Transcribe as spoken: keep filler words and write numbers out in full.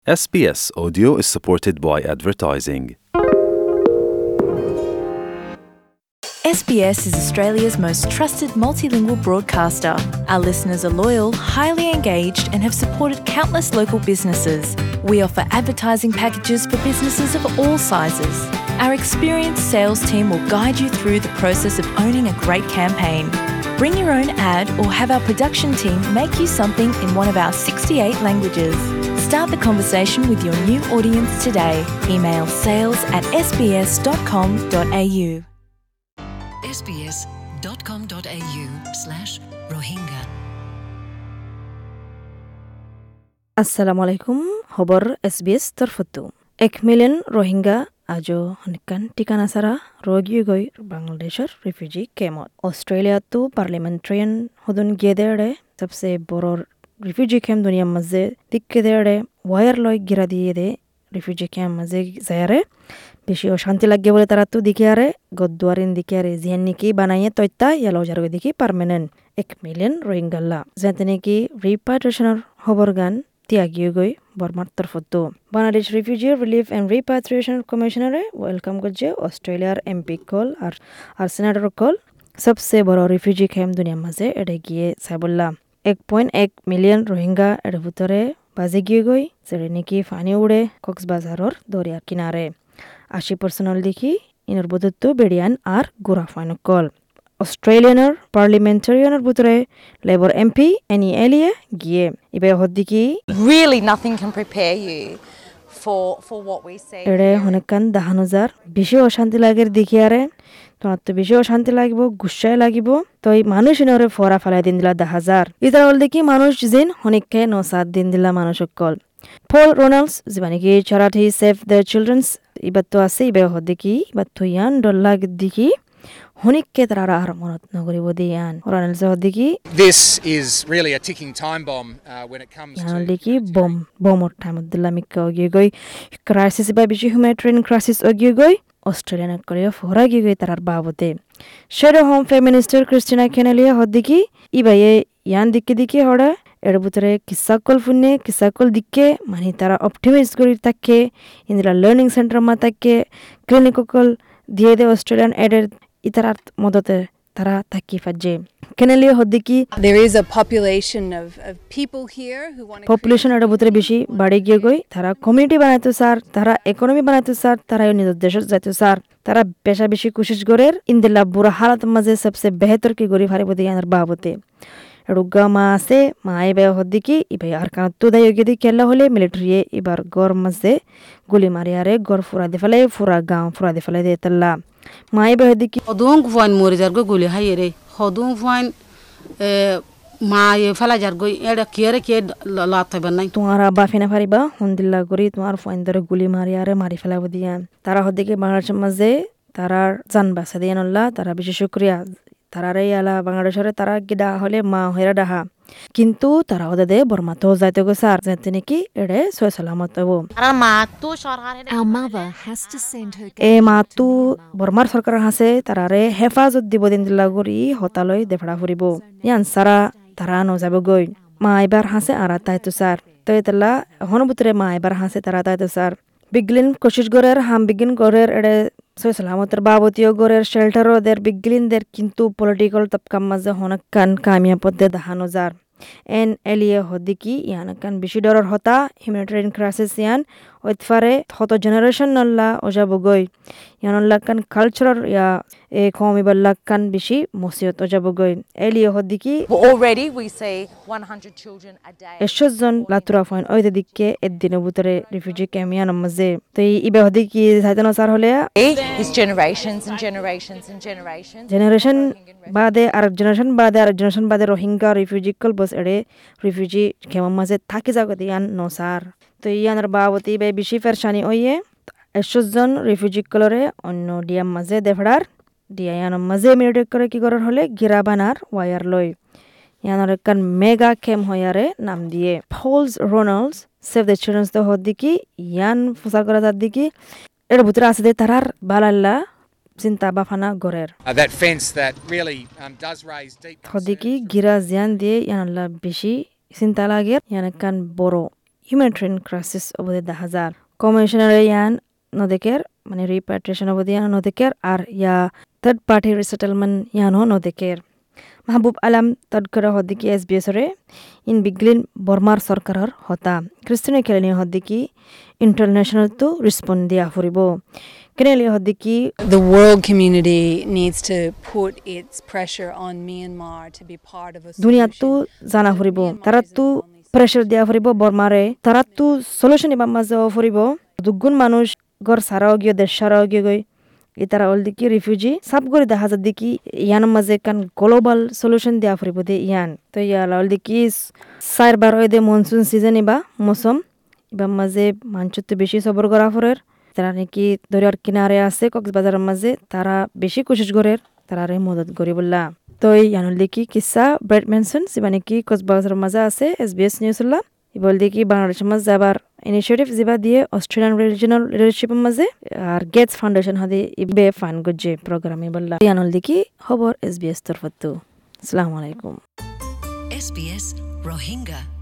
S B S Audio is supported by advertising. S B S is Australia's most trusted multilingual broadcaster. Our listeners are loyal, highly engaged, and have supported countless local businesses. We offer advertising packages for businesses of all sizes. Our experienced sales team will guide you through the process of owning a great campaign. Bring your own ad or have our production team make you something in one of our sixty-eight languages. Start the conversation with your new audience today. Email sales at s b s dot com dot a u. sbs.com.au slash Rohingya. Assalamu alaikum. Hobor S B S Torfutu. এক million Rohingya আজও হনিকান ঠিকানা ছাড়া রোগী গই বাংলাদেশের refugee কেমত অস্ট্রেলিয়াতো parliamentarian হদন গিয়ে দেড়ে সবসে বড় রিফিউজি ক্যাম্প দুনিয়ার মাঝে দিকে দেড়ে ওয়ার লয় গিরা দিয়ে দে রিফিউজি ক্যাম্প মাঝে যায়ারে বেশি অশান্তি লাগে বলে তারা তো দিকে আরে গদ্দুয়ারিন দিকে আরে জিয়ান নাকি বানাইয়ে তৈতা ইয়ালো যার দেখি পার্মানেন্ট এক মিলিয়ন রোহিঙ্গাল্লা যাতে নাকি রিপাট্রিয়েশনের খবর গান ত্যাগীয় গই বর্মার তরফতো Bangladesh refugee relief and repatriation কমিশনারে ওয়েলকাম করছে অস্ট্রেলিয়ার এমপি কল আর আর সেনেটর কল সবসে বড় রিফিউজি ক্যাম্প দুনিয়ার মাঝে এটা গিয়ে সাইবল্লা এক পয়েন্ট এক মিলিয়ন রোহিঙ্গা এর ভিতরে বাজে গিয়ে গই যেটা নাকি ফানি উড়ে কক্সবাজারের দরিয়ার কিনারে আশি পার্সেন্ট দেখি ইনর বদত্ব বেড়িয়ান আর গোরা ফাইনকল অস্ট্রেলিয়ানের পার্লামেন্টারিয়ানের ভিতরে লেবার এমপি এনি এলিয়ে গিয়ে এবার হদ্দিকি Really nothing can prepare you for for what we see. এড়ে হনেকান দাহান হাজার বেশি অশান্তি লাগের দেখি আরে তোমার তো বেশি অশান্তি লাগিব গুসাই লাগিব তো এই মানুষ ইনরে ফরা ফেলাই দিন দিলা দা হাজার ইতার হল দেখি মানুষ যেন হনিককে ন সাত দিন দিলা মানুষ সকল পল রোনাল্ডস যিমানে কি চারাটি সেভ দ্য চিলড্রেন্স ইবাত তো আছে ইবে হদ্দিকি ইবাত তো ইয়ান ডল্লা দেখি হনিককে তারা আর মনত নগরিব দিয়ান রোনাল্ডস হদ্দিকি This is really a ticking time bomb uh, when it comes ইয়ান to দেখি বম বমর টাইম দিলা মিক্কা ওগিয়ে গই ক্রাইসিস বা বেশি হিউম্যানিটেরিয়ান ক্রাইসিস ওগিয়ে গই অস্ট্রেলিয়ান করে ফরা গিয়ে গই তার বাবতে শেডো হোম ফেমিনিস্টার ক্রিস্টিনা কেনেলিয়া হদ্দিকি ইবাইয়ে ইয়ান দিকে দিকে হড়া এর ভিতরে কিসাকল ফুনে কিসাকল দিকে মানে তারা অপটিমাইজ করি থাকে ইন্দিরা লার্নিং সেন্টার মা থাকে ক্লিনিকল দিয়ে দে অস্ট্রেলিয়ান এডের ইতারার মদতে তারা থাকি ফাজে কেনেলিয়া হদ্দিকি There is a population of, of people here who want to population এর ভিতরে বেশি বাড়ে গিয়ে গই তারা কমিউনিটি বানাইতো স্যার তারা ইকোনমি বানাইতো স্যার তারা নিজের দেশে যাইতো স্যার তারা বেশা বেশি কোশিশ করের ইন্দিলা বুড়া হালাত মাঝে সবসে বেহতর কি গরি ফারিব দিয়ে আনার বাবতে রুগা মা আছে মা এবার হদ্দিকি ইবাই আর কান তো দাই গদি কেলা হলে মিলিটারি এবার গর মাঝে গুলি মারি আরে গর ফুরা দে ফেলে ফুরা গাঁও ফুরা দে ফেলে দে তাল্লা মা এবার হদ্দিকি Hodung fuan mori jargo guli hayere hodung fuan ma ye fala jargo era kiere ke la tabanai তোমার আব্বা ফেনা ফারিবা হন্দিল্লা করি তোমার ফোন ধরে গুলি মারি আরে মারি ফেলাব দিয়া তারা হদ্দিকি বাংলাদেশের মাঝে তারার জান বাসা দিয়ে নল্লা তারা বেশি শুক্রিয়া তারারে আলা বাংলাদেশের তারা গিডা হলে মা হেরা ডাহা কিন্তু তারা ওদের দে বর্মা তো যাইতে গো স্যার যাতে নাকি এড়ে সয় সালামত হবো Our mother has to send her এ মাতু বর্মার সরকার হাসে তারারে হেফাজত দিব দিন দিলা গরি হতালই দেফড়া ফুরিব ইয়ান সারা তারা ন যাব গই মা এবার হাসে আর তাইতো স্যার তো এতলা হনবুতরে মা এবার হাসে তারা তাইতো স্যার বিগলিন কোশিশ গরের হাম বিগিন গরের এড়ে সয় সালামতের বাবতীয় গরের শেল্টারও দের বিগলিন দের কিন্তু পলিটিক্যাল তবকার মাঝে হনকান কামিয়া পদে দাহানো যার এন এলিয়ে হদ্দিকি ইয়ানকান বেশি ডরর হতা হিউম্যানিটেরিয়ান ক্রাইসিস ইয়ান ওইতফারে হত জেনারেশন নল্লা ওজাবগই ইয়ানল্লাকান কালচারাল ইয়া এ কমিবাল্লাকান বেশি মসিয়ত ওজাবগই এলিয়ে হদ্দিকি Already we see one hundred children a day. একশো জন লাতুরা ফাইন ওই দিকে একদিনের ভিতরে রিফিউজি ক্যাম্পিয়ান মাঝে তো এই ইবে হদ্দিকি সাইতানো সার হলে It's generations and generations and generations. Generation বাদে আর জেনারেশন বাদে আর জেনারেশন বাদে রোহিঙ্গা রিফিউজি কল বস এড়ে রিফিউজি ক্যাম্পের মাঝে থাকি যাগত ইয়ান নসার তো ইয়ানের বাবতি বে বেশি ফেরশানি ওইয়ে একশো জন রিফিউজি কলরে অন্য ডিয়াম মাঝে দেফড়ার ডিয়া ইয়ানোর মাঝে মিলিটারি করে কি করার হলে গিরা বানার ওয়ার লই ইয়ানোর একখান মেগা ক্যাম্প হয়ারে নাম দিয়ে Paul's Ronalds save the children's তো হদ্দিকি ইয়ান প্রচার করা যার দিকে এর ভিতরে আছে দে তারার বালাল্লা চিন্তা বাফানা গরের uh, that fence that really um, does raise deep হদিকি গিরা জিয়ান দিয়ে ইয়ানলা বেশি চিন্তা লাগে ইয়ানকান বড় humanitarian crisis অবধি দেখা যার কমিশনার ইয়ান নদেকের মানে রিপাট্রিয়েশন অবধি ইয়ান নদেকের আর ইয়া থার্ড পার্টি রিসেটেলমেন্ট ইয়ানও নদেকের মাহবুব আলম তদকর হদ্দিকি এস বি এসরে ইন বিগলিন বর্মার সরকারের হতা খ্রিস্টানি কেলেনি হদ্দিকি ইন্টারন্যাশনাল তো রেসপন্ড দিয়া ফুরিব কেনেলি হদ্দিকি The world community needs to put its pressure on Myanmar to be part of a দুনিয়া তো solution. জানা ফুরিব তারা তো প্রেসার দিয়া ফুরিব বর্মারে তারা তো সলিউশন ইবা মাঝে ফুরিব দুগুণ মানুষ গর সারাও গিয়ে দেশ সারাও গিয়ে গই ই তারা অল দিকি রিফিউজি সাব করে দেখা যায় দেখি ইয়ান মাঝে কান গ্লোবাল সলিউশন দিয়া ফুরিব দে ইয়ান তো ইয়াল অল দিকি চার বার হয় দে মনসুন সিজন ইবা মৌসুম ইবা মাঝে মানচুত বেশি সবর করা ফরের তারা নাকি দরিয়ার কিনারে আছে কক্সবাজারের মাঝে তারা বেশি কোশিশ করে তারারে মদত করি বললা তো ইয়ানুল দেখি কিসা ব্রেড মেনশন সিবা নাকি কক্সবাজারের মাঝে আছে এস বি এস নিউজুল্লাহ বল দেখি বাংলাদেশের মাঝে যাবার ইনিশিয়েটিভ যেবা দিয়ে অস্ট্রেলিয়ান রিজিওনাল লিডারশিপের মাঝে আর গেটস ফাউন্ডেশন হাতে ইবে ফান্ড গজ্জে প্রোগ্রামে বললা ইয়ানুল দেখি খবর এস বি এস তরফত আসসালামু আলাইকুম S B S Rohingya